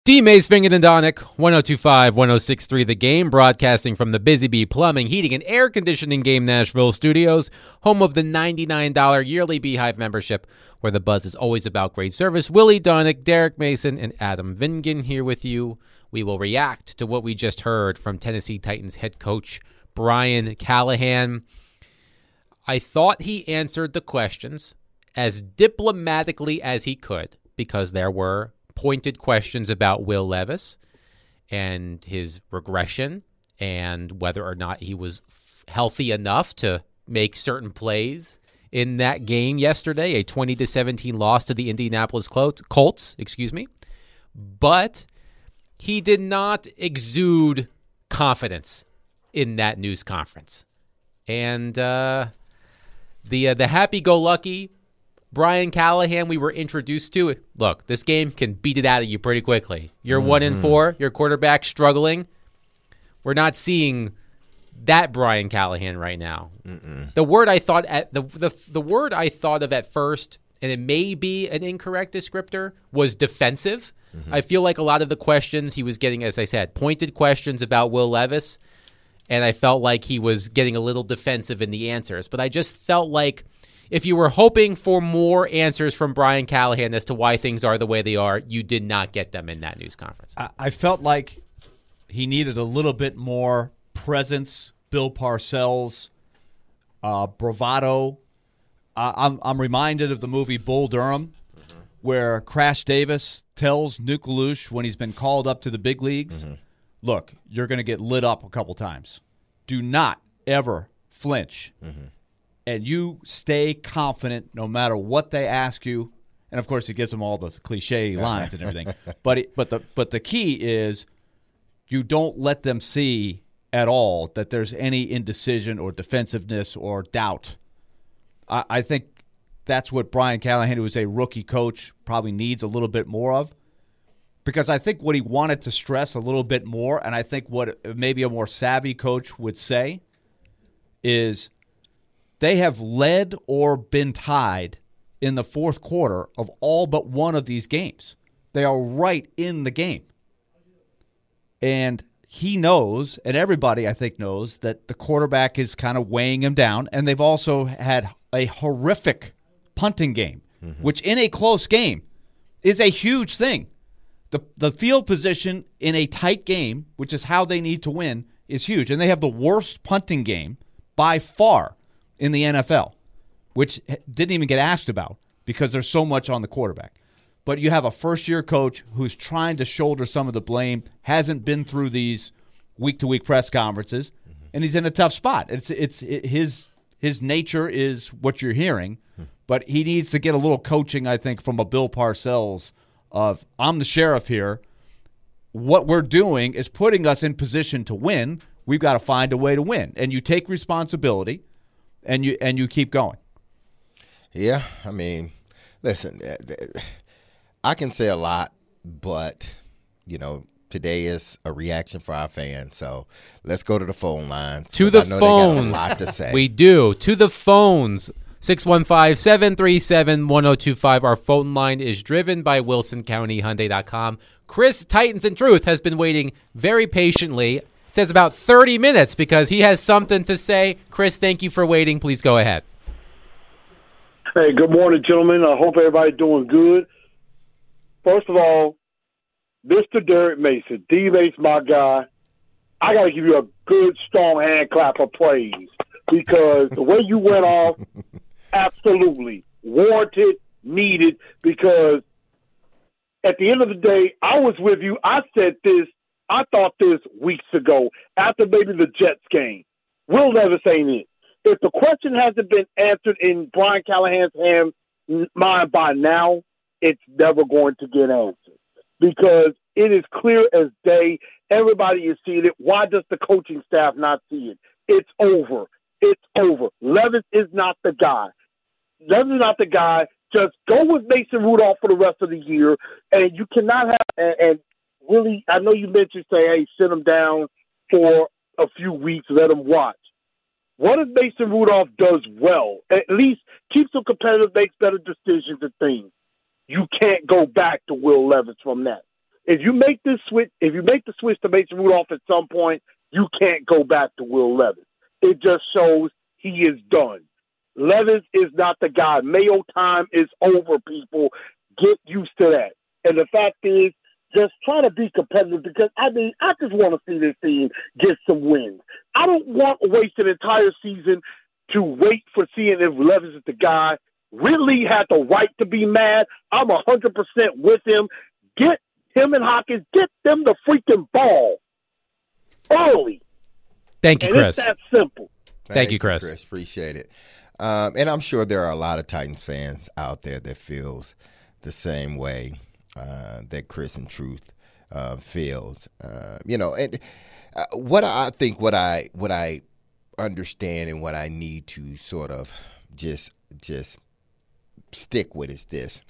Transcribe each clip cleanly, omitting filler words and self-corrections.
D. Mays, Fingert and Donick, 102.5, 106.3 The Game, broadcasting from the Busy Bee Plumbing, Heating, and Air Conditioning Game Nashville studios, home of the $99 yearly Beehive membership, where the buzz is always about great service. Willie Donick, Derek Mason, and Adam Vingan here with you. We will react to what we just heard from Tennessee Titans head coach Brian Callahan. I thought he answered the questions as diplomatically as he could, because there were pointed questions about Will Levis and his regression and whether or not he was healthy enough to make certain plays in that game yesterday, a 20-17 loss to the Indianapolis Colts, But he did not exude confidence in that news conference. And the happy-go-lucky Brian Callahan we were introduced to, look, this game can beat it out of you pretty quickly. You're 1-4, your quarterback struggling. We're not seeing that Brian Callahan right now. The word I thought the word I thought of at first, and it may be an incorrect descriptor, was defensive. I feel like a lot of the questions he was getting, as I said, pointed questions about Will Levis, and I felt like he was getting a little defensive in the answers. But I just felt like if you were hoping for more answers from Brian Callahan as to why things are the way they are, you did not get them in that news conference. I felt like he needed a little bit more presence, Bill Parcells, bravado. I'm reminded of the movie Bull Durham, where Crash Davis tells Nuke LaLoosh when he's been called up to the big leagues, look, you're going to get lit up a couple times. Do not ever flinch. And you stay confident no matter what they ask you. And, of course, he gives them all the cliche lines and everything. But the key is you don't let them see at all that there's any indecision or defensiveness or doubt. I think that's what Brian Callahan, who is a rookie coach, probably needs a little bit more of. Because I think what he wanted to stress a little bit more, and I think what maybe a more savvy coach would say, is they have led or been tied in the fourth quarter of all but one of these games. They are right in the game. And he knows, and everybody I think knows, that the quarterback is kind of weighing him down, and they've also had a horrific punting game, which in a close game is a huge thing. The field position in a tight game, which is how they need to win, is huge. And they have the worst punting game by far in the NFL, which didn't even get asked about because there's so much on the quarterback. But you have a first-year coach who's trying to shoulder some of the blame, hasn't been through these week-to-week press conferences, and he's in a tough spot. His nature is what you're hearing, but he needs to get a little coaching, I think, from a Bill Parcells of, I'm the sheriff here. What we're doing is putting us in position to win. We've got to find a way to win. And you take responsibility, and you keep going. Yeah, I mean, listen, I can say a lot, but, today is a reaction for our fans. So let's go to the phone lines. To the I know phones. They got a lot to say. We do. To the phones. 615-737-1025. Our phone line is driven by WilsonCountyHyundai.com. Chris, Titans and Truth, has been waiting very patiently. It says about 30 minutes because he has something to say. Chris, thank you for waiting. Please go ahead. Hey, good morning, gentlemen. I hope everybody's doing good. First of all, Mr. Derek Mason, D-Mace, my guy, I got to give you a good, strong hand clap of praise because the way you went off, absolutely warranted, needed, because at the end of the day, I was with you. I said this, I thought this weeks ago after maybe the Jets game. Will Levis ain't it. If the question hasn't been answered in Brian Callahan's mind by now, it's never going to get answered because it is clear as day. Everybody is seeing it. Why does the coaching staff not see it? It's over. It's over. Levis is not the guy. Levis is not the guy. Just go with Mason Rudolph for the rest of the year, and you cannot have and really. I know you mentioned say, hey, sit him down for a few weeks, let him watch. What if Mason Rudolph does well? At least keeps them competitive, makes better decisions and things. You can't go back to Will Levis from that. If you make the switch to Mason Rudolph at some point, you can't go back to Will Levis. It just shows he is done. Levis is not the guy. Mayo time is over, people. Get used to that. And the fact is, just try to be competitive because, I just want to see this team get some wins. I don't want to waste an entire season to wait for seeing if Levis is the guy. Ridley had the right to be mad. I'm 100% with him. Get him and Hopkins, get them the freaking ball early. Thank you, and Chris. It's that simple. Thank you, Chris. Appreciate it. And I'm sure there are a lot of Titans fans out there that feels the same way that Chris and Truth feels. And what I understand and what I need to sort of just stick with is this.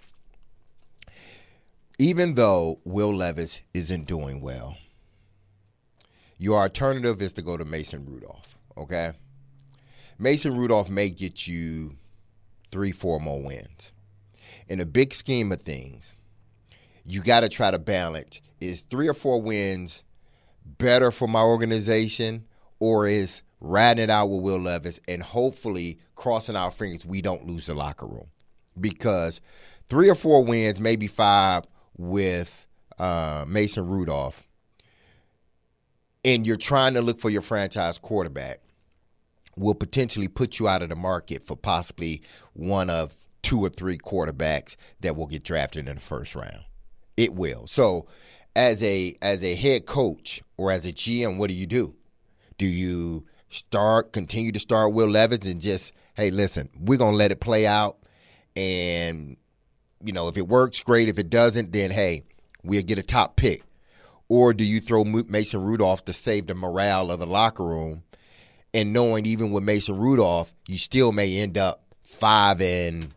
Even though Will Levis isn't doing well, your alternative is to go to Mason Rudolph, okay? Mason Rudolph may get you 3-4 more wins. In the big scheme of things, you got to try to balance. Is 3 or 4 wins better for my organization, or is riding it out with Will Levis and hopefully crossing our fingers we don't lose the locker room? Because 3 or 4 wins, maybe 5 with Mason Rudolph, and you're trying to look for your franchise quarterback, will potentially put you out of the market for possibly one of 2 or 3 quarterbacks that will get drafted in the first round. It will. So as a head coach or as a GM, what do? Do you continue to start Will Levis and just, hey, listen, we're going to let it play out, and if it works, great. If it doesn't, then, hey, we'll get a top pick. Or do you throw Mason Rudolph to save the morale of the locker room, and knowing even with Mason Rudolph, you still may end up 5-12,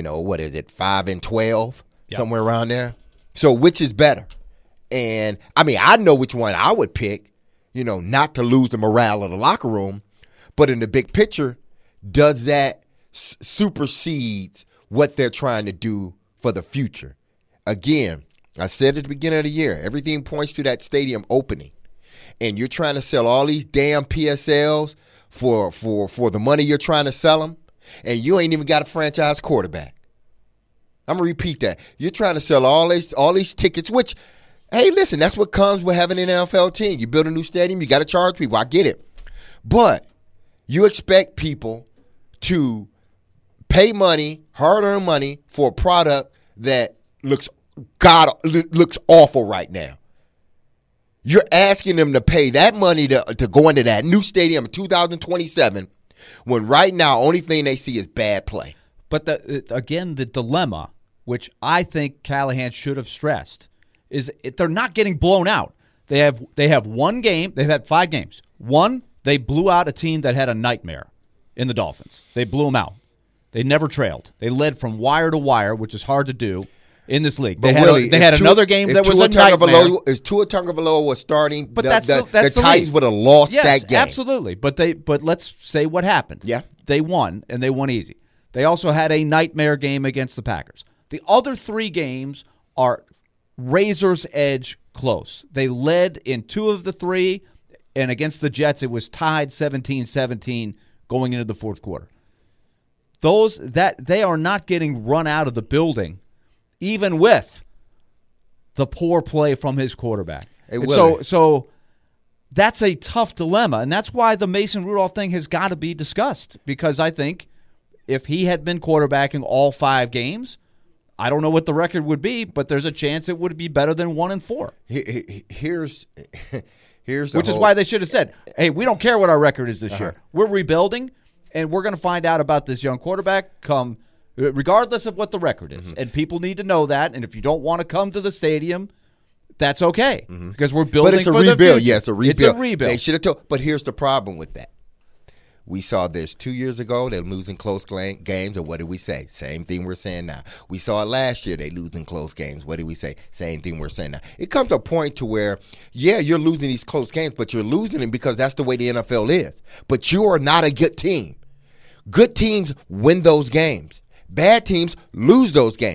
yep, somewhere around there. So which is better? And, I know which one I would pick, not to lose the morale of the locker room. But in the big picture, does that supersede what they're trying to do for the future? Again, I said at the beginning of the year, everything points to that stadium opening. And you're trying to sell all these damn PSLs for the money you're trying to sell them, and you ain't even got a franchise quarterback. I'm going to repeat that. You're trying to sell all these tickets, which, hey, listen, that's what comes with having an NFL team. You build a new stadium, you got to charge people. I get it. But you expect people to pay money, hard-earned money, for a product that looks awful right now. You're asking them to pay that money to go into that new stadium in 2027 when right now only thing they see is bad play. But the dilemma, which I think Callahan should have stressed, is they're not getting blown out. They have one game. They've had 5 games. One, they blew out a team that had a nightmare in the Dolphins. They blew them out. They never trailed. They led from wire to wire, which is hard to do in this league. They had another game that was a nightmare. If Tua Tagovailoa was starting, but the Titans would have lost that game. Absolutely. But let's say what happened. Yeah. They won, and they won easy. They also had a nightmare game against the Packers. The other 3 games are razor's edge close. They led in 2 of the 3, and against the Jets, it was tied 17-17 going into the fourth quarter. They are not getting run out of the building, even with the poor play from his quarterback. So that's a tough dilemma, and that's why the Mason Rudolph thing has got to be discussed, because I think if he had been quarterbacking all 5 games, I don't know what the record would be, but there's a chance it would be better than 1-4. Here's which is why they should have said, hey, we don't care what our record is this year. We're rebuilding, and we're going to find out about this young quarterback regardless of what the record is. And people need to know that, and if you don't want to come to the stadium, that's okay, because we're building for the future. But it's a rebuild. Yeah, it's a rebuild. It's a rebuild. They should have told. But here's the problem with that. We saw this 2 years ago. They're losing close games, and what did we say? Same thing we're saying now. We saw it last year. They losing close games. What did we say? Same thing we're saying now. It comes to a point to where, yeah, you're losing these close games, but you're losing them because that's the way the NFL is. But you are not a good team. Good teams win those games. Bad teams lose those games.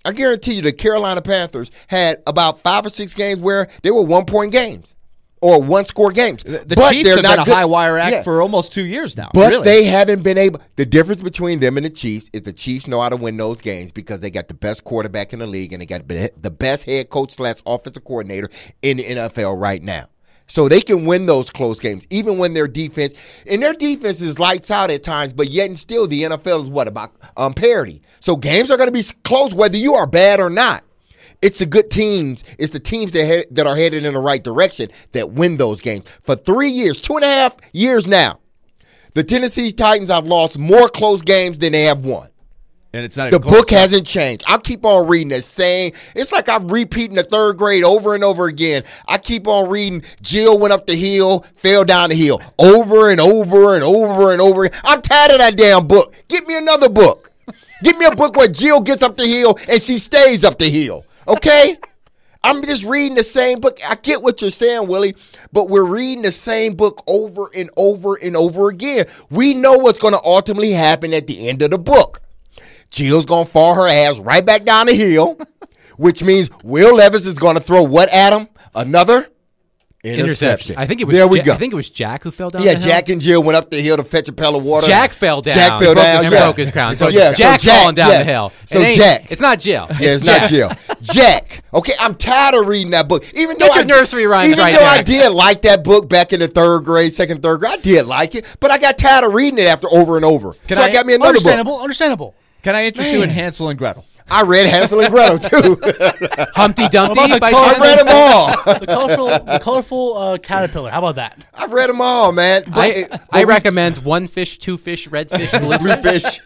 I guarantee you the Carolina Panthers had about 5 or 6 games where they were 1-point games or 1-score games. The but Chiefs they're have not been a good. high-wire act Yeah. for almost 2 years now. But really. they haven't been able. The difference between them and the Chiefs is the Chiefs know how to win those games because they got the best quarterback in the league and they got the best head coach / offensive coordinator in the NFL right now. So they can win those close games, even when their defense is lights out at times, but yet and still the NFL is what about parity. So games are going to be close whether you are bad or not. It's the good teams. It's the teams that are headed in the right direction that win those games. For 3 years, 2.5 years now, the Tennessee Titans have lost more close games than they have won. And it's not The even close. book hasn't changed. I keep on reading the same. It's like I'm repeating the 3rd grade over and over again. I keep on reading Jill went up the hill, fell down the hill, over and over and over and over. I'm tired of that damn book. Get me another book. Get me a book where Jill gets up the hill and she stays up the hill. Okay? I'm just reading the same book. I get what you're saying, Willie, but we're reading the same book over and over and over again. We know what's going to ultimately happen at the end of the book. Jill's going to fall her ass right back down the hill, which means Will Levis is going to throw what at him? Another interception. I think it was. There we go. I think it was Jack who fell down. Yeah, the hill. Jack and Jill went up the hill to fetch a pail of water. Jack fell down. Jack fell down. And Yeah. broke his crown. So Yeah, it's so Jack Jack, falling down yes. the hill. So It ain't- Jack. It's not Jill. Yeah, it's not Jill. Jack. Okay, I'm tired of reading that book. Even though Get your nursery rhymes even right though I there. did like that book back in the 3rd grade, 2nd, 3rd grade, I did like it, but I got tired of reading it after over and over. Can So I I- got me another book. Understandable. Can I interest you in Hansel and Gretel? I read Hansel and Gretel too. Humpty Dumpty. What about by the I chance? read them all. The colorful caterpillar. How about that? I've read them all, man. I recommend One Fish, Two Fish, Red Fish, Blue Blue fish.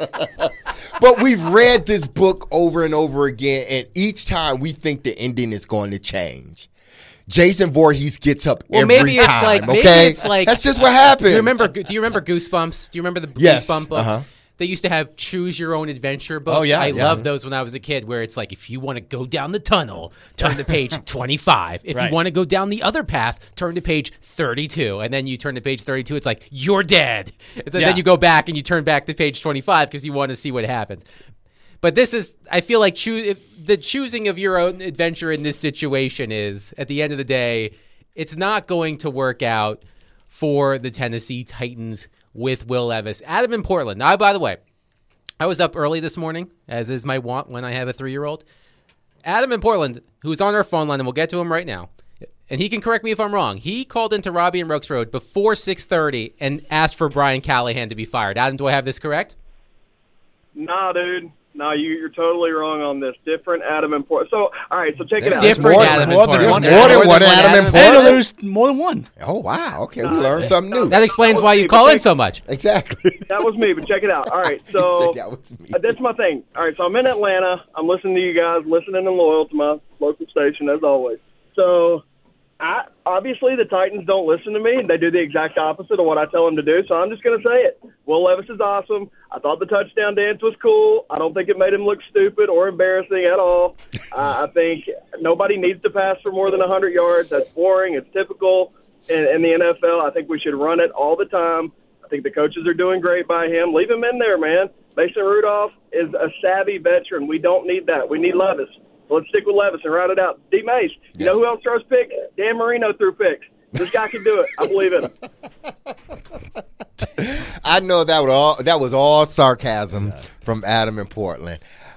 But we've read this book over and over again, and each time we think the ending is going to change. Jason Voorhees gets up Well, every maybe it's time. like maybe okay, it's like that's just what happens. Do you remember Goosebumps? Do you remember the Yes, Goosebumps books? uh-huh. They used to have choose your own adventure books. Oh, yeah, I yeah. loved those when I was a kid, where it's like if you want to go down the tunnel, turn to page 25. If Right. you want to go down the other path, turn to page 32. And then you turn to page 32, it's like you're dead. And Yeah. then you go back and you turn back to page 25 because you want to see what happens. But this is, I feel like the choosing of your own adventure in this situation is, at the end of the day, it's not going to work out for the Tennessee Titans with Will Levis. Adam in Portland. Now, by the way, I was up early this morning, as is my wont when I have a 3-year-old. Adam in Portland, who's on our phone line, and we'll get to him right now, and he can correct me if I'm wrong. He called into Robbie and Rooks Road before 6:30 and asked for Brian Callahan to be fired. Adam, do I have this correct? Nah, dude. No, you're totally wrong on this. Different Adam and Portland. So, all right, so check it out. Different more- Adam in more than Portland. one- more than one Adam in And Portland. there's more than one. Oh, wow. Okay, we learned something new. That explains why you call in so much. Exactly. That was me, but check it out. All right, He so said that was me. that's my thing. All right, so I'm in Atlanta. I'm listening to you guys, listening and loyal to my local station as always. So, obviously the Titans don't listen to me. They do the exact opposite of what I tell them to do. So I'm just going to say it. Will Levis is awesome. I thought the touchdown dance was cool. I don't think it made him look stupid or embarrassing at all. I think nobody needs to pass for more than 100 yards. That's boring. It's typical in the NFL. I think we should run it all the time. I think the coaches are doing great by him. Leave him in there, man. Mason Rudolph is a savvy veteran. We don't need that. We need Levis. So let's stick with Levis and route it out. D. Mace, you know who else throws picks? Dan Marino threw picks. This guy can do it. I believe in him. I know that was all sarcasm from Adam in Portland.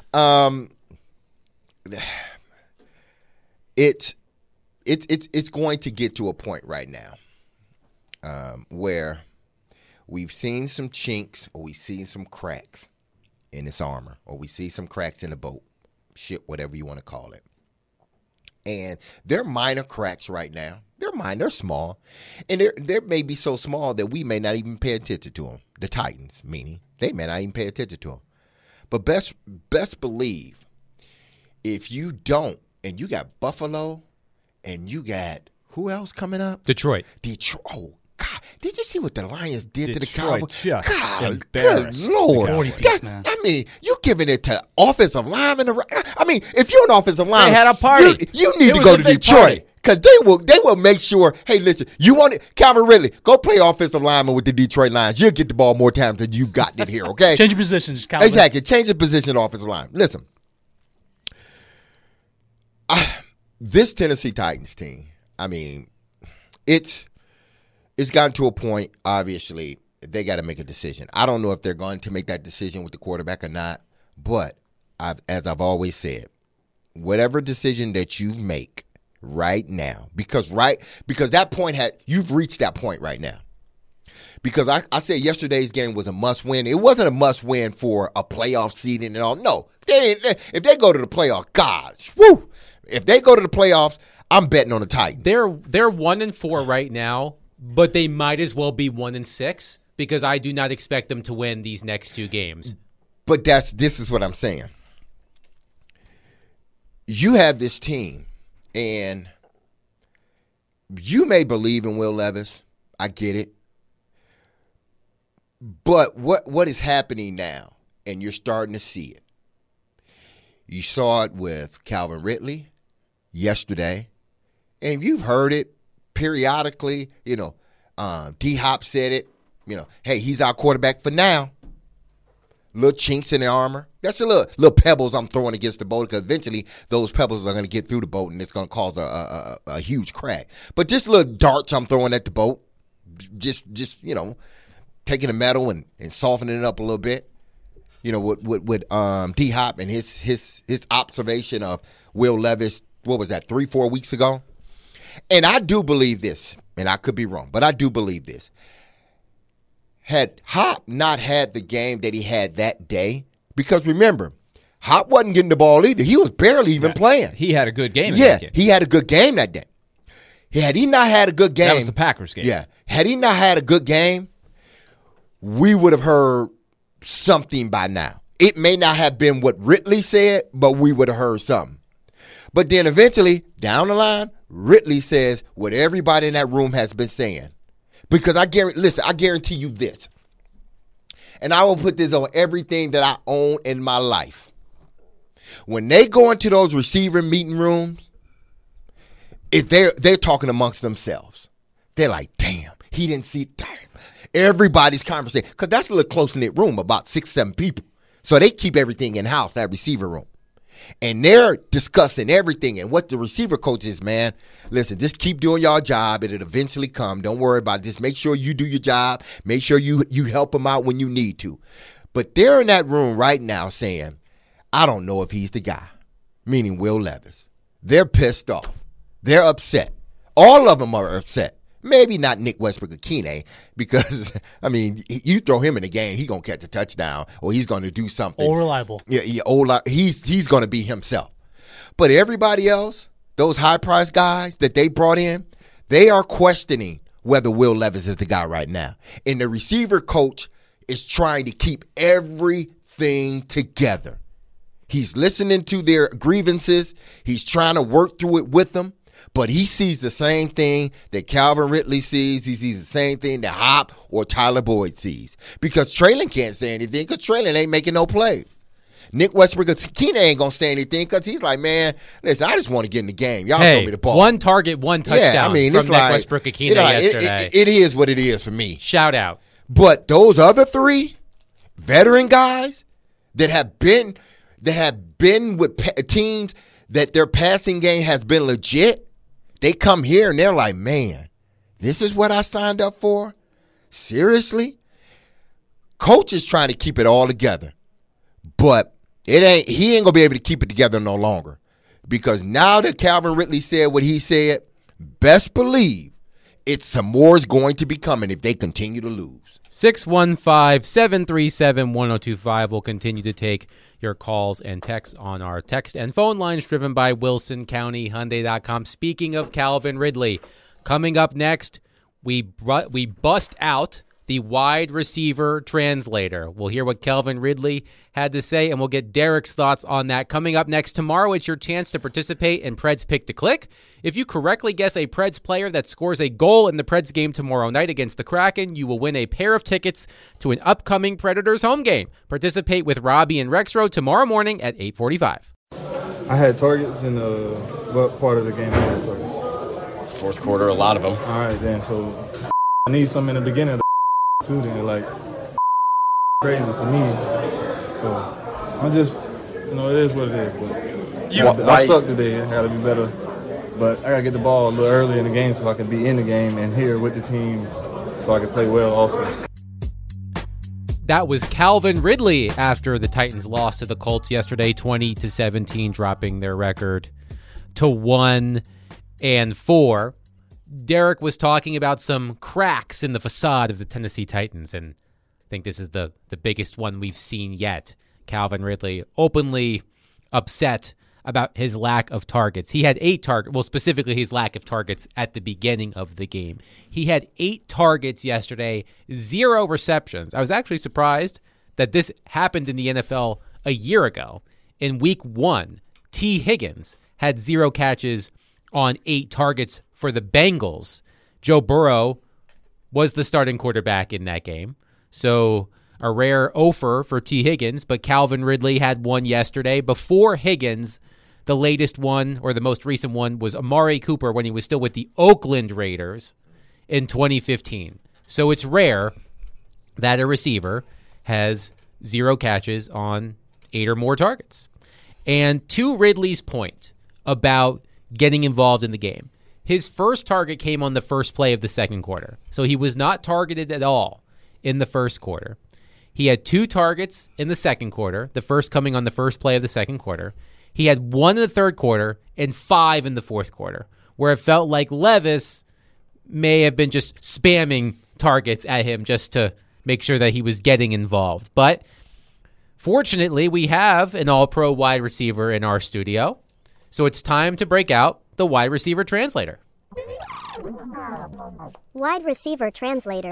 It's going to get to a point right now where we've seen some chinks or we've seen some cracks in this armor or we see some cracks in the boat. Shit, whatever you want to call it. And they're minor cracks right now. They're small. And they may be so small that we may not even pay attention to them. The Titans, meaning, they may not even pay attention to them. But best believe, if you don't, and you got Buffalo, and you got, who else coming up? Detroit. Oh, God. Did you see what the Lions did to the Detroit Cowboys? just God, good embarrassed Lord. the 40-piece, man. I mean, you giving it to offensive linemen. I mean, if you're an offensive lineman, had a party. You need It to was go a to big Detroit. party. Because they will make sure, hey, listen, you want it, Calvin Ridley, go play offensive lineman with the Detroit Lions. You'll get the ball more times than you've gotten it here, okay? Change your positions, Calvin. Exactly. Change the position of offensive line. Listen, This Tennessee Titans team, I mean, it's gotten to a point, obviously, they got to make a decision. I don't know if they're going to make that decision with the quarterback or not, but as I've always said, whatever decision that you make right now, because that point you've reached that point right now. Because I said yesterday's game was a must-win. It wasn't a must-win for a playoff seeding and all. No, if they go to the playoffs, gosh, woo! If they go to the playoffs, I'm betting on the Titans. They're 1-4 right now, but they might as well be 1-6 because I do not expect them to win these next 2 games. But this is what I'm saying. You have this team, and you may believe in Will Levis. I get it. But what is happening now, and you're starting to see it. You saw it with Calvin Ridley yesterday, and you've heard it periodically. D-Hop said it. Hey, he's our quarterback for now. Little chinks in the armor. That's a little pebbles I'm throwing against the boat, because eventually those pebbles are going to get through the boat, and it's going to cause a huge crack. But just little darts I'm throwing at the boat, just taking the metal and softening it up a little bit. With D-Hop and his observation of Will Levis, what was that, 3-4 weeks ago? And I do believe this, and I could be wrong, but I do believe this. Had Hop not had the game that he had that day, because remember, Hop wasn't getting the ball either. He was barely even playing. He had a good game. He had a good game that day. Had he not had a good game. That was the Packers game. Yeah. Had he not had a good game, we would have heard something by now. It may not have been what Ridley said, but we would have heard something. But then eventually, down the line, Ridley says what everybody in that room has been saying. Because I guarantee you this. And I will put this on everything that I own in my life. When they go into those receiver meeting rooms, if they're talking amongst themselves. They're like, damn, he didn't see it. Damn. Everybody's conversation. Because that's a little close-knit room, about 6-7 people. So they keep everything in-house, that receiver room. And they're discussing everything. And what the receiver coach is, man, listen, just keep doing your job. It'll eventually come. Don't worry about it. Just make sure you do your job. Make sure you help them out when you need to. But they're in that room right now saying, I don't know if he's the guy, meaning Will Levis. They're pissed off. They're upset. All of them are upset. Maybe not Nick Westbrook-Ikhine, because, I mean, you throw him in the game, he's going to catch a touchdown or he's going to do something. All reliable. Yeah, he's going to be himself. But everybody else, those high-priced guys that they brought in, they are questioning whether Will Levis is the guy right now. And the receiver coach is trying to keep everything together. He's listening to their grievances. He's trying to work through it with them. But he sees the same thing that Calvin Ridley sees. He sees the same thing that Hop or Tyler Boyd sees. Because Traylon can't say anything, because Traylon ain't making no play. Nick Westbrook-Ikhine ain't going to say anything, because he's like, man, listen, I just want to get in the game. Y'all throw me the ball. One target, one touchdown from Nick Westbrook-Ikhine yesterday. It is what it is for me. Shout out. But those other 3 veteran guys that have been with teams that their passing game has been legit, they come here and they're like, man, this is what I signed up for? Seriously? Coach is trying to keep it all together. But he ain't going to be able to keep it together no longer. Because now that Calvin Ridley said what he said, best believe some more is going to be coming if they continue to lose. 615-737-1025 will continue to take your calls and texts on our text and phone lines, driven by WilsonCountyHyundai.com. Speaking of Calvin Ridley, coming up next, we bust out the wide receiver translator. We'll hear what Calvin Ridley had to say, and we'll get Derek's thoughts on that. Coming up next tomorrow, it's your chance to participate in Preds Pick to Click. If you correctly guess a Preds player that scores a goal in the Preds game tomorrow night against the Kraken, you will win a pair of tickets to an upcoming Predators home game. Participate with Robbie and Rexroad tomorrow morning at 8:45. I had targets in what part of the game I had targets? Fourth quarter, a lot of them. All right, then. So I need some in the beginning of the too, then, like, crazy for me. So I'm just, it is what it is. But I suck today. I got to be better. But I got to get the ball a little early in the game so I can be in the game and here with the team so I can play well also. That was Calvin Ridley after the Titans lost to the Colts yesterday, 20-17, dropping their record to 1-4. Derek was talking about some cracks in the facade of the Tennessee Titans, and I think this is the biggest one we've seen yet. Calvin Ridley openly upset about his lack of targets. He had 8 targets, well, specifically his lack of targets at the beginning of the game. He had 8 targets yesterday, 0 receptions. I was actually surprised that this happened in the NFL a year ago. In week 1, T. Higgins had 0 catches on 8 targets for the Bengals. Joe Burrow was the starting quarterback in that game. So a rare offer for T. Higgins, but Calvin Ridley had one yesterday. Before Higgins, the latest one, or the most recent one, was Amari Cooper when he was still with the Oakland Raiders in 2015. So it's rare that a receiver has 0 catches on 8 or more targets. And to Ridley's point about getting involved in the game, his first target came on the first play of the second quarter. So he was not targeted at all in the first quarter. He had 2 targets in the second quarter, the first coming on the first play of the second quarter. He had 1 in the third quarter and 5 in the fourth quarter, where it felt like Levis may have been just spamming targets at him just to make sure that he was getting involved. But fortunately, we have an all-pro wide receiver in our studio, so it's time to break out the wide receiver translator. Wide receiver translator.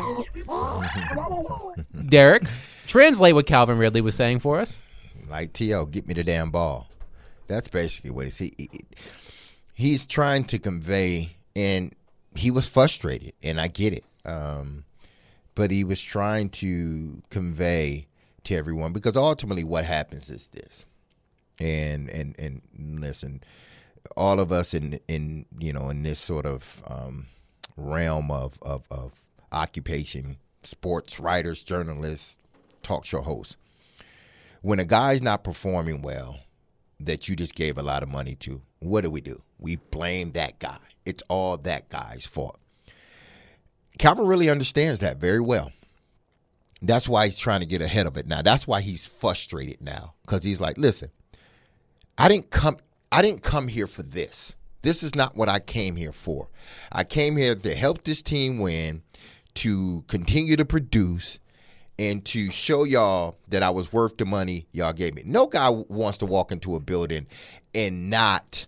Derek, translate what Calvin Ridley was saying for us. Like T.O., get me the damn ball. That's basically what he's trying to convey, and he was frustrated, and I get it. But he was trying to convey to everyone, because ultimately what happens is this. And listen, all of us in this sort of realm of occupation, sports writers, journalists, talk show hosts, when a guy's not performing well that you just gave a lot of money to, what do? We blame that guy. It's all that guy's fault. Calvin really understands that very well. That's why he's trying to get ahead of it now. That's why he's frustrated now, because he's like, listen, I didn't come here for this. This is not what I came here for. I came here to help this team win, to continue to produce, and to show y'all that I was worth the money y'all gave me. No guy wants to walk into a building and not,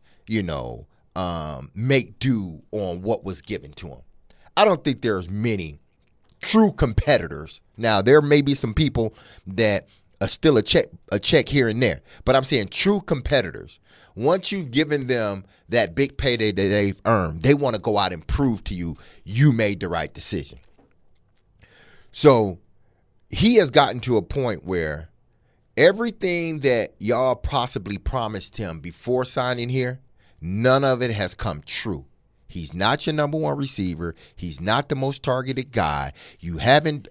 make do on what was given to him. I don't think there's many true competitors. Now, there may be some people that are still a check here and there, but I'm saying true competitors. Once you've given them that big payday that they've earned, they want to go out and prove to you made the right decision. So he has gotten to a point where everything that y'all possibly promised him before signing here, none of it has come true. He's not your number one receiver. He's not the most targeted guy. You haven't,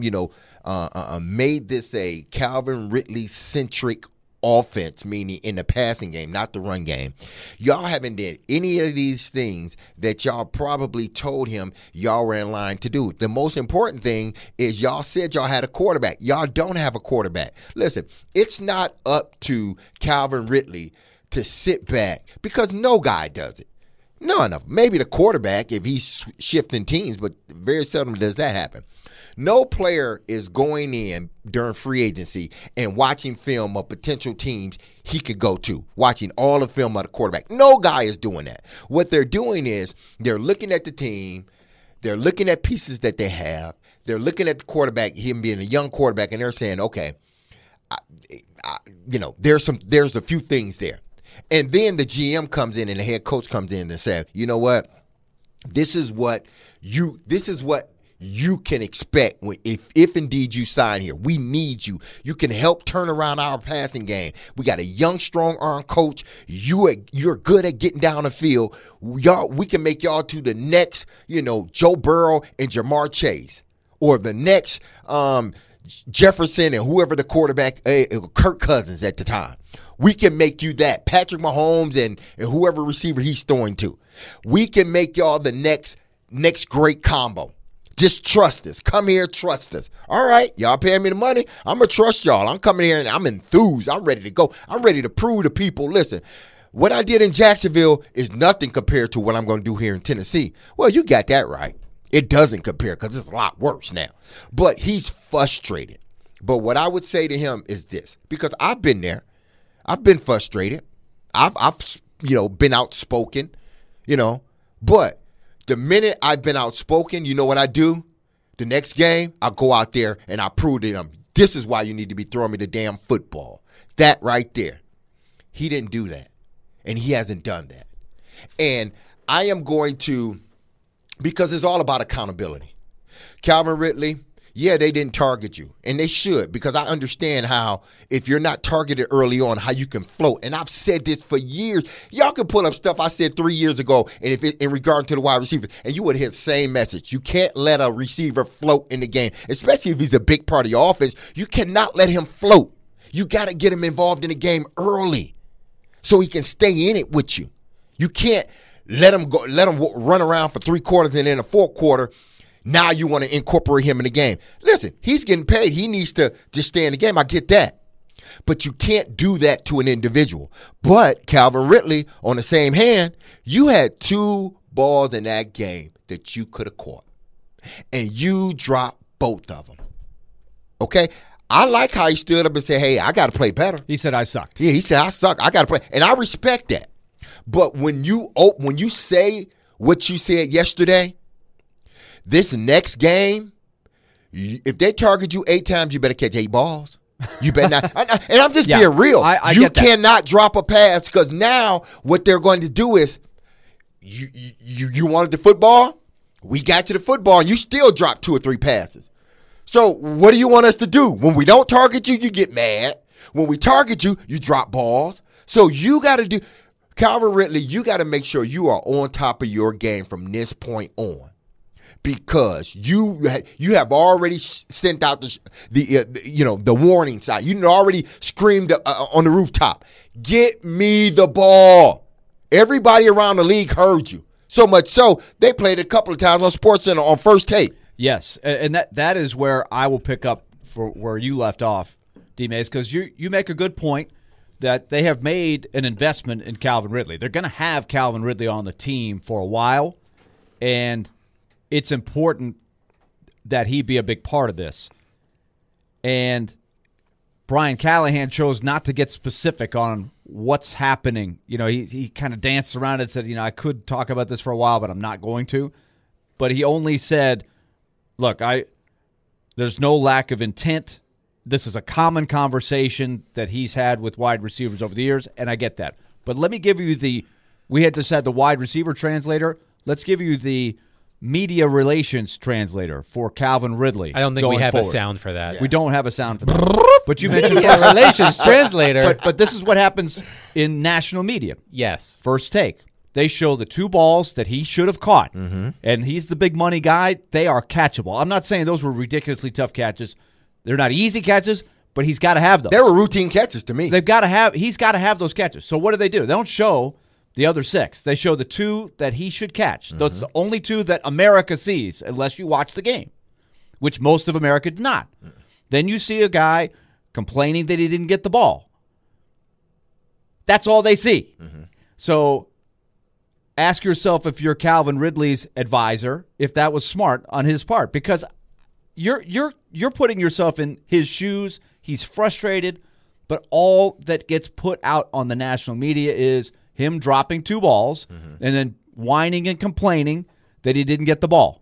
made this a Calvin Ridley-centric offense, meaning in the passing game, not the run game. Y'all haven't did any of these things that y'all probably told him y'all were in line to do. The most important thing is y'all said y'all had a quarterback. Y'all don't have a quarterback. Listen, it's not up to Calvin Ridley to sit back, because no guy does it. None of them. Maybe the quarterback if he's shifting teams, but very seldom does that happen. No player is going in during free agency and watching film of potential teams he could go to, watching all the film of the quarterback. No guy is doing that. What they're doing is they're looking at the team, they're looking at pieces that they have, they're looking at the quarterback, him being a young quarterback, and they're saying, okay, there's a few things there. And then the GM comes in and the head coach comes in and says, you know what? This is what you can expect if indeed you sign here. We need you. You can help turn around our passing game. We got a young, strong arm coach. You're good at getting down the field. We can make y'all to the next, Joe Burrow and Jamar Chase, or the next Jefferson and whoever the quarterback, Kirk Cousins at the time. We can make you that. Patrick Mahomes and whoever receiver he's throwing to. We can make y'all the next great combo. Just trust us. Come here, trust us. All right, y'all paying me the money. I'm going to trust y'all. I'm coming here and I'm enthused. I'm ready to go. I'm ready to prove to people, listen, what I did in Jacksonville is nothing compared to what I'm going to do here in Tennessee. Well, you got that right. It doesn't compare because it's a lot worse now. But he's frustrated. But what I would say to him is this, because I've been there. I've been frustrated. I've been outspoken, but the minute I've been outspoken, you know what I do? The next game, I go out there and I prove to them, this is why you need to be throwing me the damn football. That right there. He didn't do that. And he hasn't done that. And I am going to, because it's all about accountability. Calvin Ridley, yeah, they didn't target you. And they should, because I understand how, if you're not targeted early on, how you can float. And I've said this for years. Y'all can pull up stuff I said 3 years ago and in regard to the wide receiver, and you would hear the same message. You can't let a receiver float in the game, especially if he's a big part of your offense. You cannot let him float. You got to get him involved in the game early so he can stay in it with you. You can't let him run around for 3 quarters and in the 4th quarter, now you want to incorporate him in the game. Listen, he's getting paid. He needs to just stay in the game. I get that. But you can't do that to an individual. But Calvin Ridley, on the same hand, you had 2 balls in that game that you could have caught. And you dropped both of them. Okay? I like how he stood up and said, hey, I got to play better. He said, I sucked. Yeah, he said, I suck. I got to play. And I respect that. But when you say what you said yesterday, this next game, if they target you 8 times, you better catch 8 balls. You better not. And I'm just being real. You cannot drop a pass, because now what they're going to do is, you wanted the football? We got to the football, and you still dropped 2 or 3 passes. So what do you want us to do? When we don't target you, you get mad. When we target you, you drop balls. So you got to do, Calvin Ridley, you got to make sure you are on top of your game from this point on. Because you have already sent out the warning sign. You already screamed on the rooftop, get me the ball. Everybody around the league heard you. So much so, they played it a couple of times on SportsCenter on First Take. Yes, and that is where I will pick up for where you left off, D-Mays, because you make a good point that they have made an investment in Calvin Ridley. They're going to have Calvin Ridley on the team for a while, and it's important that he be a big part of this. And Brian Callahan chose not to get specific on what's happening. He kind of danced around and said, I could talk about this for a while, but I'm not going to. But he only said, look, there's no lack of intent. This is a common conversation that he's had with wide receivers over the years, and I get that. But let me give you we had just had the wide receiver translator. Let's give you the media relations translator for Calvin Ridley. I don't think we have a sound for that. We don't have a sound for that. But you mentioned relations translator. But this is what happens in national media. Yes. First Take. They show the 2 balls that he should have caught. Mm-hmm. And he's the big money guy. They are catchable. I'm not saying those were ridiculously tough catches. They're not easy catches, but he's got to have those. They were routine catches to me. He's got to have those catches. So what do? They don't show the other 6. They show the 2 that he should catch. Mm-hmm. Those are the only 2 that America sees, unless you watch the game, which most of America did not. Mm-hmm. Then you see a guy complaining that he didn't get the ball. That's all they see. Mm-hmm. So ask yourself, if you're Calvin Ridley's advisor, if that was smart on his part, because you're putting yourself in his shoes. He's frustrated, but all that gets put out on the national media is him dropping 2 balls and then whining and complaining that he didn't get the ball.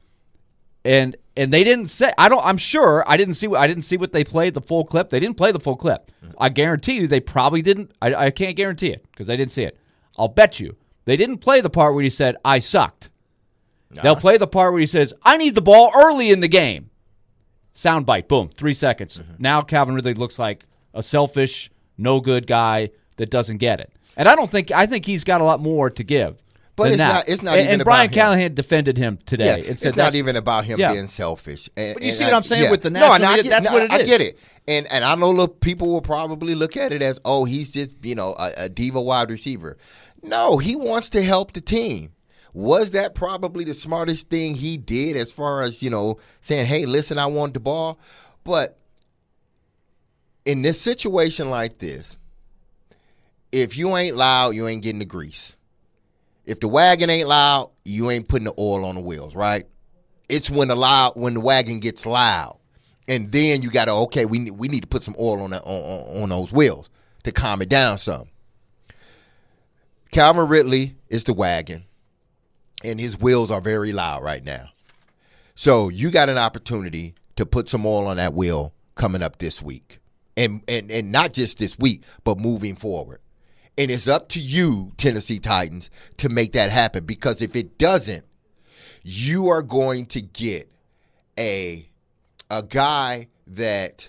And they didn't say, I'm sure I didn't see what they played, the full clip. They didn't play the full clip. I guarantee you they probably didn't. I can't guarantee it because I didn't see it. I'll bet you they didn't play the part where he said, I sucked. Nah. They'll play the part where he says, I need the ball early in the game. Soundbite, boom, 3 seconds. Mm-hmm. Now Calvin Ridley looks like a selfish, no good guy that doesn't get it. And I think he's got a lot more to give. But than it's that. not. It's not even and about Brian him. Callahan defended him today. Yeah, and said it's not that's- even about him Yeah. being selfish. But you see what I'm saying with the no, national and I media? get, That's no, what it I is. get it. And I know look, people will probably look at it as, oh, he's just a diva wide receiver. No, he wants to help the team. Was that probably the smartest thing he did as far as saying, hey, listen, I want the ball? But in this situation like this, if you ain't loud, you ain't getting the grease. If the wagon ain't loud, you ain't putting the oil on the wheels, right? It's when the wagon gets loud, and then you got to we need to put some oil on those wheels to calm it down some. Calvin Ridley is the wagon, and his wheels are very loud right now. So you got an opportunity to put some oil on that wheel coming up this week, and not just this week, but moving forward. And it's up to you, Tennessee Titans, to make that happen. Because if it doesn't, you are going to get a guy that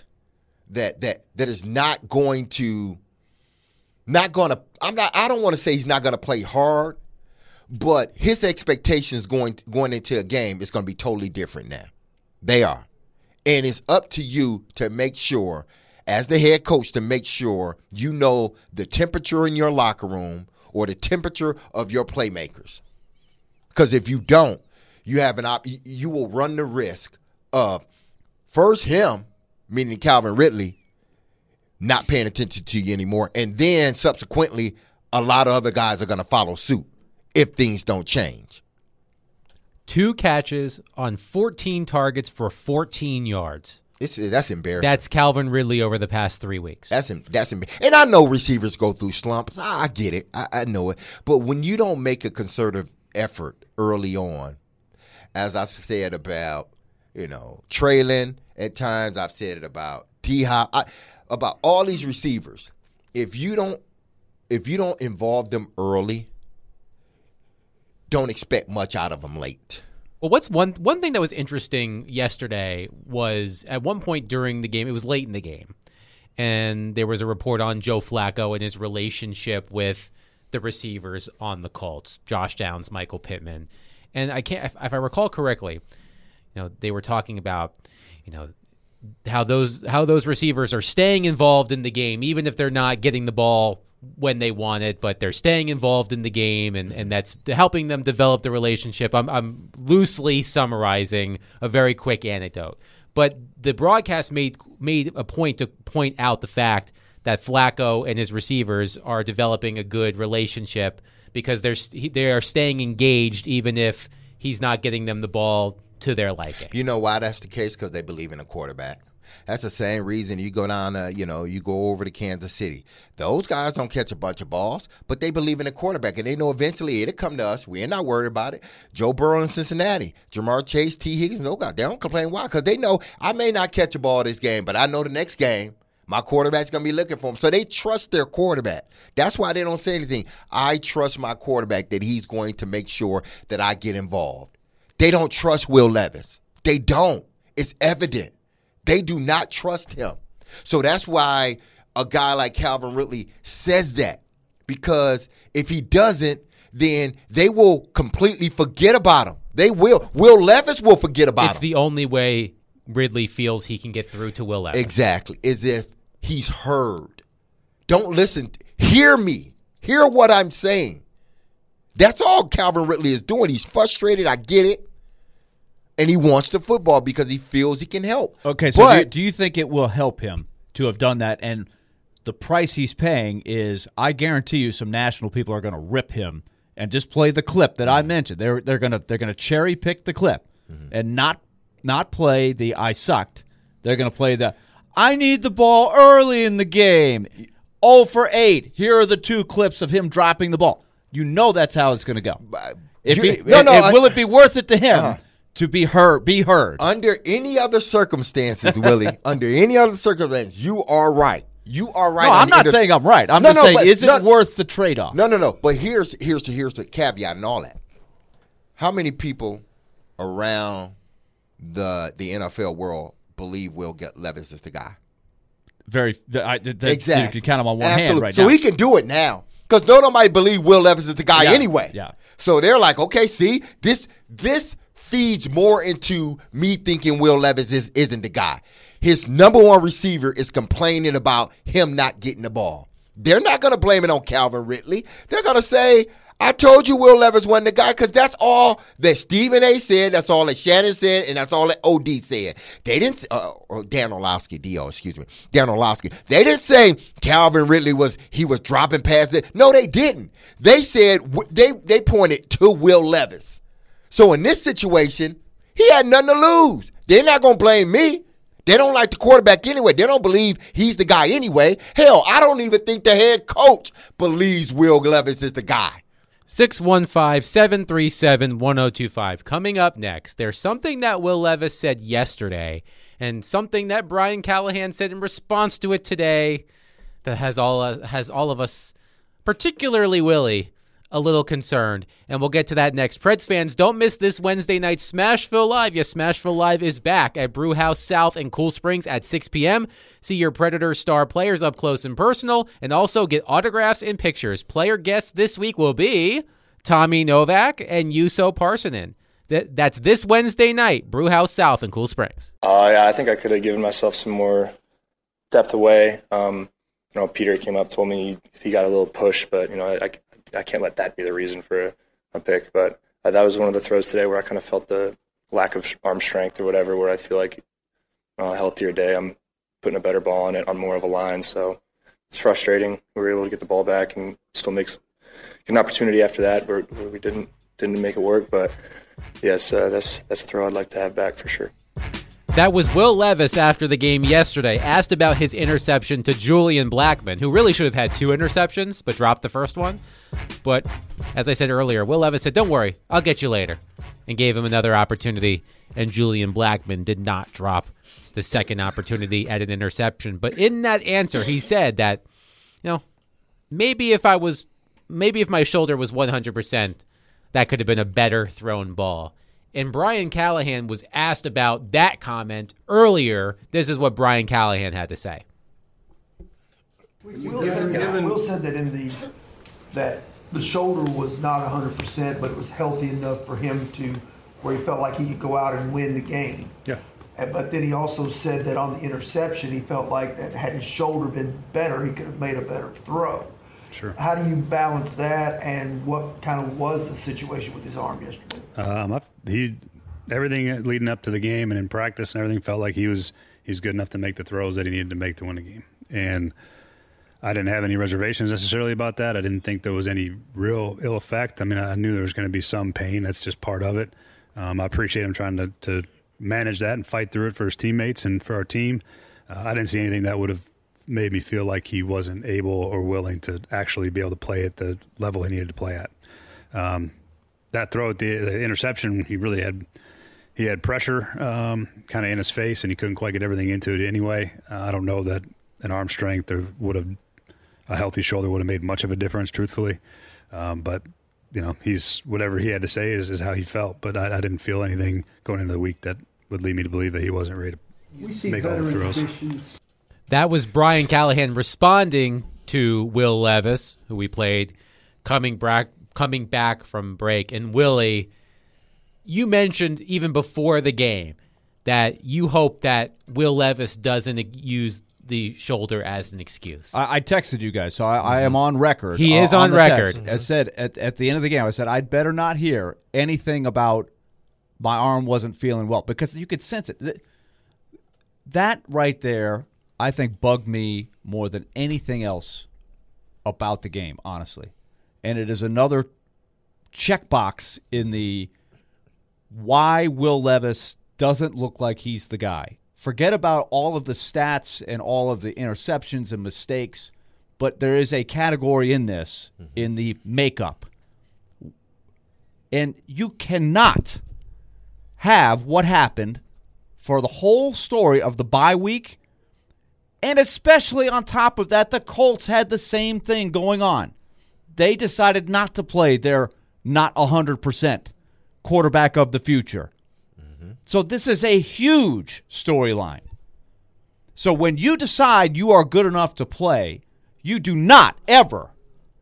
is not going to I don't want to say he's not going to play hard, but his expectations going into a game is going to be totally different now. They are. And it's up to you to make sure, as the head coach, to make sure you know the temperature in your locker room or the temperature of your playmakers. Because if you don't, you will run the risk of first him, meaning Calvin Ridley, not paying attention to you anymore, and then subsequently a lot of other guys are going to follow suit if things don't change. 2 catches on 14 targets for 14 yards. That's embarrassing. That's Calvin Ridley over the past 3 weeks. That's embarrassing. And I know receivers go through slumps. I get it. I know it. But when you don't make a concerted effort early on, as I said about, Traylon, at times I've said it about D-Hop, about all these receivers. If you don't involve them early, don't expect much out of them late. Well, what's one thing that was interesting yesterday was at one point during the game, it was late in the game, and there was a report on Joe Flacco and his relationship with the receivers on the Colts, Josh Downs, Michael Pittman. And if I recall correctly, they were talking about, how those receivers are staying involved in the game, even if they're not getting the ball when they want it, but they're staying involved in the game, and that's helping them develop the relationship. I'm loosely summarizing a very quick anecdote, but the broadcast made a point to point out the fact that Flacco and his receivers are developing a good relationship because they are staying engaged even if he's not getting them the ball to their liking. You know why that's the case? Because they believe in a quarterback. That's the same reason you go down to, you go over to Kansas City. Those guys don't catch a bunch of balls, but they believe in a quarterback, and they know eventually it'll come to us. We're not worried about it. Joe Burrow in Cincinnati, Jamar Chase, T. Higgins, those guys, they don't complain. Why? Because they know I may not catch a ball this game, but I know the next game my quarterback's going to be looking for him. So they trust their quarterback. That's why they don't say anything. I trust my quarterback that he's going to make sure that I get involved. They don't trust Will Levis. They don't. It's evident. They do not trust him. So that's why a guy like Calvin Ridley says that. Because if he doesn't, then they will completely forget about him. They will. Will Levis will forget about him. It's the only way Ridley feels he can get through to Will Levis. Exactly. As if he's heard. Don't listen. Hear me. Hear what I'm saying. That's all Calvin Ridley is doing. He's frustrated. I get it. And he wants the football because he feels he can help. Okay, so do you think it will help him to have done that? And the price he's paying is, I guarantee you, some national people are going to rip him and just play the clip that I mentioned. They're going to cherry pick the clip and not play the I sucked. They're going to play the I need the ball early in the game. 0 for 8. Here are the 2 clips of him dropping the ball. You know that's how it's going to go. Will it be worth it to him? To be heard. Under any other circumstances, Willie, under any other circumstances, you are right. You are right. No, I'm not saying I'm right. I'm just saying, is it worth the trade-off? No. But here's the caveat and all that. How many people around the NFL world believe Will Levis is the guy? Exactly. You can count him on one Absolutely. hand right so now. he can do it now. Because nobody believe Will Levis is the guy anyway. Yeah. So they're like, okay, see, this feeds more into me thinking Will Levis isn't the guy. His number one receiver is complaining about him not getting the ball. They're not going to blame it on Calvin Ridley. They're going to say, I told you Will Levis wasn't the guy, because that's all that Stephen A. said, that's all that Shannon said, and that's all that OD said. They didn't, Dan Orlovsky, Dan Orlovsky. They didn't say Calvin Ridley was dropping passes. No, they didn't. They said, they pointed to Will Levis. So in this situation, he had nothing to lose. They're not going to blame me. They don't like the quarterback anyway. They don't believe he's the guy anyway. Hell, I don't even think the head coach believes Will Levis is the guy. 615-737-1025. Coming up next, there's something that Will Levis said yesterday and something that Brian Callahan said in response to it today that has all of us, particularly Willie, a little concerned. And we'll get to that next. Preds fans, don't miss this Wednesday night Smashville Live. Yes, Smashville Live is back at Brewhouse South in Cool Springs at 6 p.m. See your Predators star players up close and personal, and also get autographs and pictures. Player guests this week will be Tommy Novak and Juuso Parssinen. That's this Wednesday night, Brewhouse South in Cool Springs. Yeah, I think I could have given myself some more depth away. Peter came up, told me he got a little push, but, I can't let that be the reason for a pick. But that was one of the throws today where I kind of felt the lack of arm strength or whatever, where I feel like a healthier day, I'm putting a better ball on it on more of a line. So it's frustrating. We were able to get the ball back and still makes an opportunity after that where we didn't make it work. But yes, that's a throw I'd like to have back for sure. That was Will Levis after the game yesterday, asked about his interception to Julian Blackmon, who really should have had 2 interceptions, but dropped the first one. But as I said earlier, Will Levis said, don't worry, I'll get you later, and gave him another opportunity, and Julian Blackmon did not drop the second opportunity at an interception. But in that answer, he said that, maybe if my shoulder was 100%, that could have been a better thrown ball. And Brian Callahan was asked about that comment earlier. This is what Brian Callahan had to say. Will said that the shoulder was not 100%, but it was healthy enough for him to where he felt like he could go out and win the game. Yeah. But then he also said that on the interception, he felt like that had his shoulder been better, he could have made a better throw. Sure. How do you balance that, and what kind of was the situation with his arm yesterday? Everything leading up to the game and in practice and everything felt like he's good enough to make the throws that he needed to make to win the game. And I didn't have any reservations necessarily about that. I didn't think there was any real ill effect. I mean, I knew there was going to be some pain. That's just part of it. I appreciate him trying to manage that and fight through it for his teammates and for our team. I didn't see anything that would have made me feel like he wasn't able or willing to actually be able to play at the level he needed to play at. That throw at the interception, he had pressure kind of in his face, and he couldn't quite get everything into it anyway. I don't know that an arm strength or a healthy shoulder would have made much of a difference, truthfully. But he's whatever he had to say is how he felt. But I didn't feel anything going into the week that would lead me to believe that he wasn't ready to make all the throws. That was Brian Callahan responding to Will Levis, who we played, coming back from break. And Willie, you mentioned even before the game that you hope that Will Levis doesn't use the shoulder as an excuse. I texted you guys, so I am on record. He is on record. I said at the end of the game, I said, I'd better not hear anything about my arm wasn't feeling well, because you could sense it. That right there, I think, bugged me more than anything else about the game, honestly. And it is another checkbox in the why Will Levis doesn't look like he's the guy. Forget about all of the stats and all of the interceptions and mistakes, but there is a category in this, in the makeup. And you cannot have what happened for the whole story of the bye week, and especially on top of that, the Colts had the same thing going on. They decided not to play their not 100% quarterback of the future. So this is a huge storyline. So when you decide you are good enough to play, you do not ever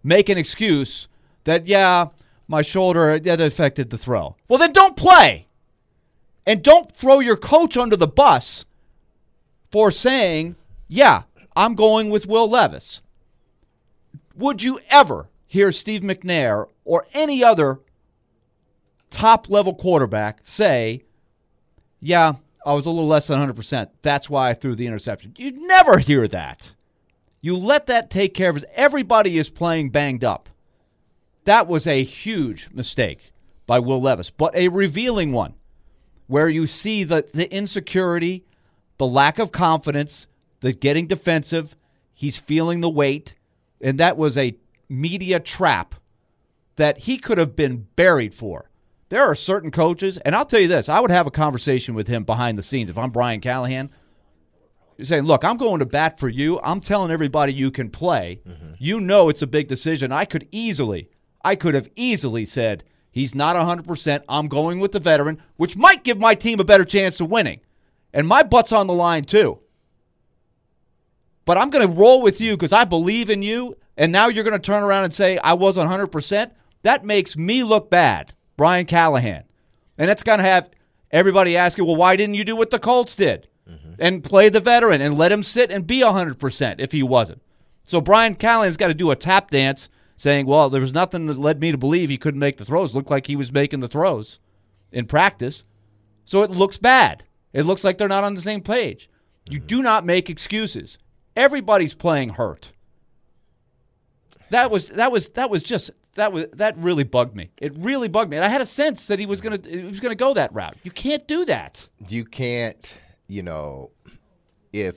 make an excuse that, yeah, my shoulder, that affected the throw. Well, then don't play. And don't throw your coach under the bus for saying, yeah, I'm going with Will Levis. Would you ever hear Steve McNair or any other top-level quarterback say, yeah, I was a little less than 100%. That's why I threw the interception. You'd never hear that. You let that take care of it. Everybody is playing banged up. That was a huge mistake by Will Levis, but a revealing one where you see the insecurity, the lack of confidence, the getting defensive. He's feeling the weight, and that was a media trap that he could have been buried for. There are certain coaches, and I'll tell you this, I would have a conversation with him behind the scenes if I'm Brian Callahan. You're saying, look, I'm going to bat for you. I'm telling everybody you can play. Mm-hmm. You know it's a big decision. I could have easily said, he's not 100%. I'm going with the veteran, which might give my team a better chance of winning. And my butt's on the line too. But I'm going to roll with you because I believe in you, and now you're going to turn around and say I was 100%? That makes me look bad, Brian Callahan. And that's going to have everybody asking, well, why didn't you do what the Colts did and play the veteran and let him sit and be 100% if he wasn't? So Brian Callahan's got to do a tap dance saying, well, there was nothing that led me to believe he couldn't make the throws. It looked like he was making the throws in practice. So it looks bad. It looks like they're not on the same page. You do not make excuses. Everybody's playing hurt. That really bugged me. It really bugged me. And I had a sense that he was gonna go that route. You can't do that. You can't, if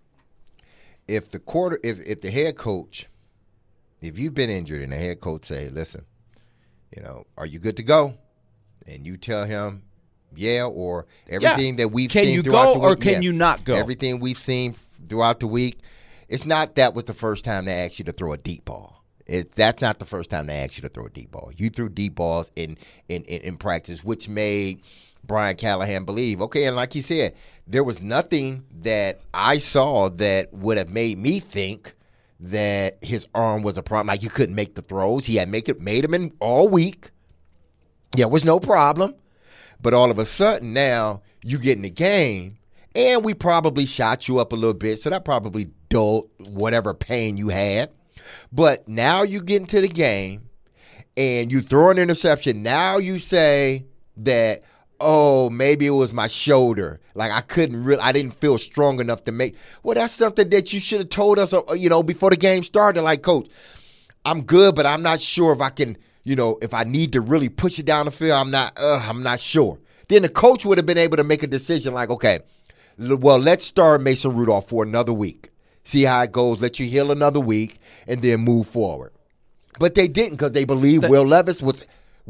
the head coach, if you've been injured and the head coach say, listen, are you good to go? And you tell him, yeah, or everything that we've seen throughout the week. Can you go or can you not go? Everything we've seen throughout the week. It's not that was the first time they asked you to throw a deep ball. That's not the first time they asked you to throw a deep ball. You threw deep balls in practice, which made Brian Callahan believe, okay, and like he said, there was nothing that I saw that would have made me think that his arm was a problem. Like you couldn't make the throws. He had made them in all week. There was no problem. But all of a sudden now you get in the game, and we probably shot you up a little bit, so that probably dulled whatever pain you had. But now you get into the game, and you throw an interception. Now you say that, oh, maybe it was my shoulder. Like I didn't feel strong enough to make. Well, that's something that you should have told us, before the game started. Like, Coach, I'm good, but I'm not sure if I can, if I need to really push it down the field. I'm not sure. Then the coach would have been able to make a decision like, okay, well, let's start Mason Rudolph for another week. See how it goes. Let you heal another week and then move forward. But they didn't because they believed Will Levis was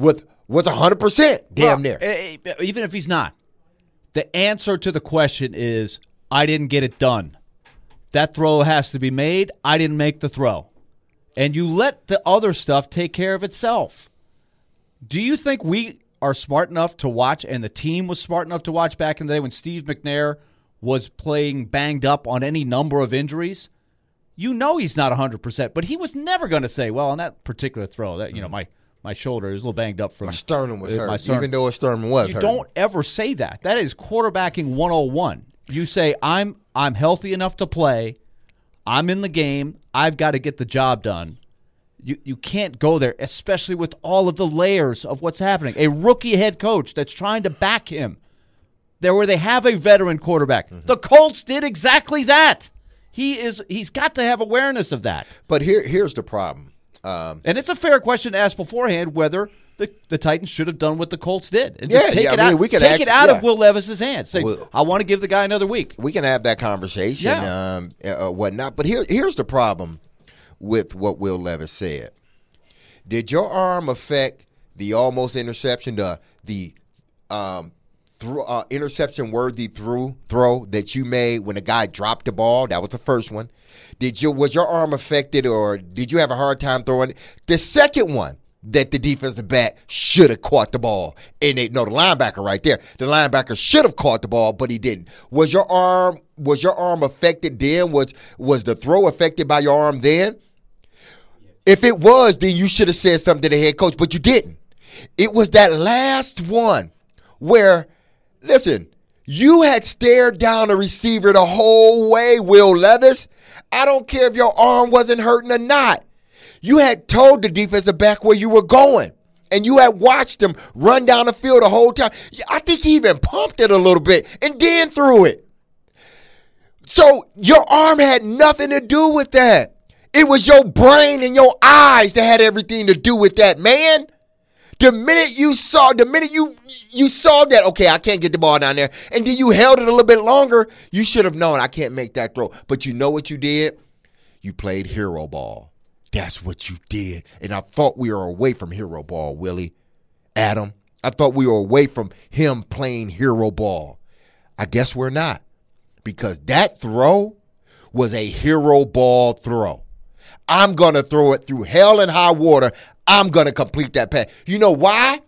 100% damn near. Even if he's not, the answer to the question is, I didn't get it done. That throw has to be made. I didn't make the throw. And you let the other stuff take care of itself. Do you think we are smart enough to watch, and the team was smart enough to watch back in the day when Steve McNair was playing banged up on any number of injuries? He's not 100%, but he was never going to say, well, on that particular throw, that my shoulder is a little banged up from my sternum was hurt, even though a sternum was hurt. You don't ever say that. That is quarterbacking 101. You say, I'm healthy enough to play. I'm in the game. I've got to get the job done. You can't go there, especially with all of the layers of what's happening. A rookie head coach that's trying to back him. There where they have a veteran quarterback. Mm-hmm. The Colts did exactly that. He's got to have awareness of that. But here's the problem. And it's a fair question to ask beforehand whether the Titans should have done what the Colts did and just take it out of Will Levis's hands. Say, I want to give the guy another week. We can have that conversation, whatnot. But here's the problem with what Will Levis said. Did your arm affect the almost interception, the interception-worthy throw that you made when the guy dropped the ball? That was the first one. Was your arm affected, or did you have a hard time throwing it? The second one, that the defensive back should have caught the ball. And the linebacker right there. The linebacker should have caught the ball, but he didn't. Was your arm affected then? Was the throw affected by your arm then? If it was, then you should have said something to the head coach, but you didn't. It was that last one where, listen, you had stared down a receiver the whole way, Will Levis. I don't care if your arm wasn't hurting or not. You had told the defensive back where you were going, and you had watched him run down the field the whole time. I think he even pumped it a little bit and then threw it. So your arm had nothing to do with that. It was your brain and your eyes that had everything to do with that, man. The minute you saw that, okay, I can't get the ball down there, and then you held it a little bit longer, you should have known I can't make that throw. But you know what you did? You played hero ball. That's what you did. And I thought we were away from hero ball, Willie. Adam, I thought we were away from him playing hero ball. I guess we're not. Because that throw was a hero ball throw. I'm going to throw it through hell and high water. I'm going to complete that pass. You know why?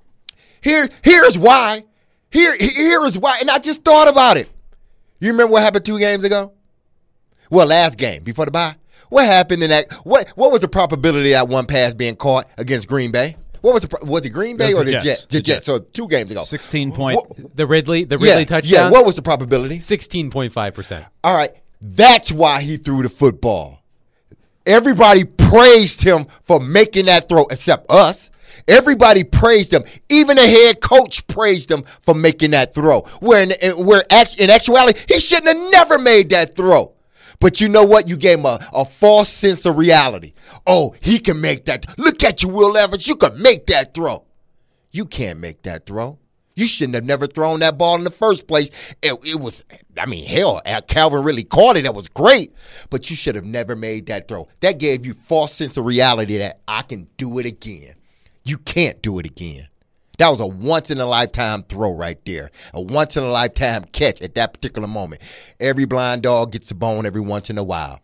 Here's why. Here is why. And I just thought about it. You remember what happened 2 games ago? Well, last game, before the bye. What happened in that? What was the probability of that one pass being caught against Green Bay? What was it Green Bay or the Jets? The Jets. So 2 games ago. 16 point. The Ridley touchdown? Yeah, what was the probability? 16.5%. All right. That's why he threw the football. Everybody praised him for making that throw, except us. Everybody praised him. Even the head coach praised him for making that throw. Where in actuality, he shouldn't have never made that throw. But you know what? You gave him a false sense of reality. Oh, he can make that. Look at you, Will Evans. You can make that throw. You can't make that throw. You shouldn't have never thrown that ball in the first place. It was, I mean, hell, Calvin really caught it. That was great. But you should have never made that throw. That gave you false sense of reality that I can do it again. You can't do it again. That was a once-in-a-lifetime throw right there. A once-in-a-lifetime catch at that particular moment. Every blind dog gets a bone every once in a while.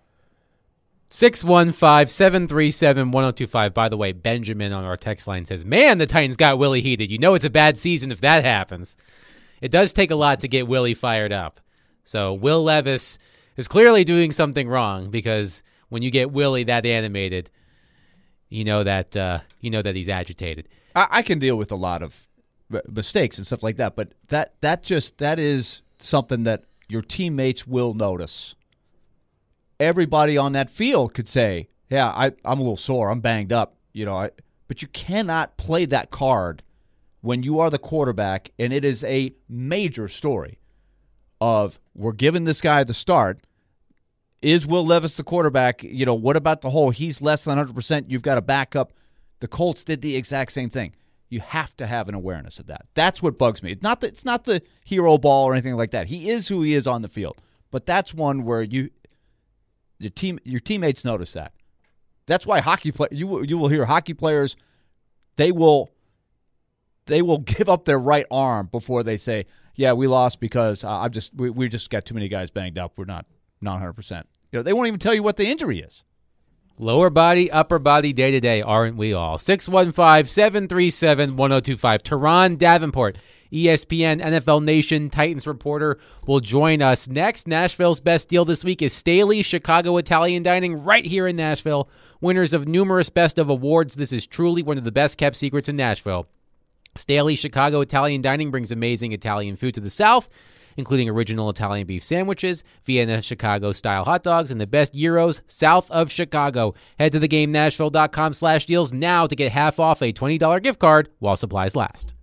615-737-1025. By the way, Benjamin on our text line says, man, the Titans got Willie heated. You know it's a bad season if that happens. It does take a lot to get Willie fired up. So Will Levis is clearly doing something wrong, because when you get Willie that animated, you know that he's agitated. I can deal with a lot of mistakes and stuff like that, but that is something that your teammates will notice. Everybody on that field could say, yeah, I'm a little sore, I'm banged up, but you cannot play that card when you are the quarterback, and it is a major story of, we're giving this guy the start. Is Will Levis the quarterback? What about the whole, he's less than 100%, you've got to back up. The Colts did the exact same thing. You have to have an awareness of that. That's what bugs me. It's not the hero ball or anything like that. He is who he is on the field. But that's one where your teammates notice that. That's why you will hear hockey players, they will give up their right arm before they say, yeah, we lost because we just got too many guys banged up. We're not 100%. They won't even tell you what the injury is. Lower body, upper body, day-to-day, aren't we all? 615-737-1025. Teron Davenport, ESPN, NFL Nation, Titans reporter, will join us next. Nashville's best deal this week is Staley's Chicago Italian Dining right here in Nashville. Winners of numerous Best of awards. This is truly one of the best-kept secrets in Nashville. Staley's Chicago Italian Dining brings amazing Italian food to the South, including original Italian beef sandwiches, Vienna Chicago-style hot dogs, and the best gyros south of Chicago. Head to thegamenashville.com/deals now to get half off a $20 gift card while supplies last.